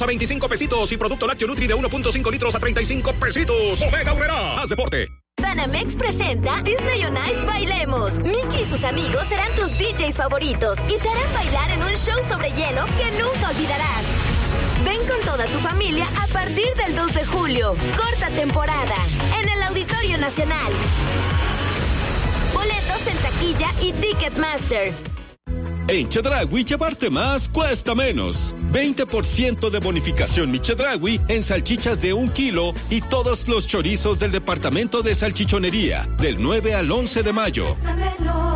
a 25 pesitos y producto lácteo Nutri de 1.5 litros a 35 pesitos. Omega Urrera, haz deporte. Banamex presenta Disney on Ice Bailemos. Mickey y sus amigos serán tus DJs favoritos y te harán bailar en un show sobre hielo que nunca olvidarás. Ven con toda tu familia a partir del 2 de julio. Corta temporada en el Auditorio Nacional. Boletos en taquilla y Ticketmaster. En Chedraui llevarte más cuesta menos. 20% de bonificación mi Chedraui en salchichas de 1 kilo y todos los chorizos del departamento de salchichonería del 9 al 11 de mayo.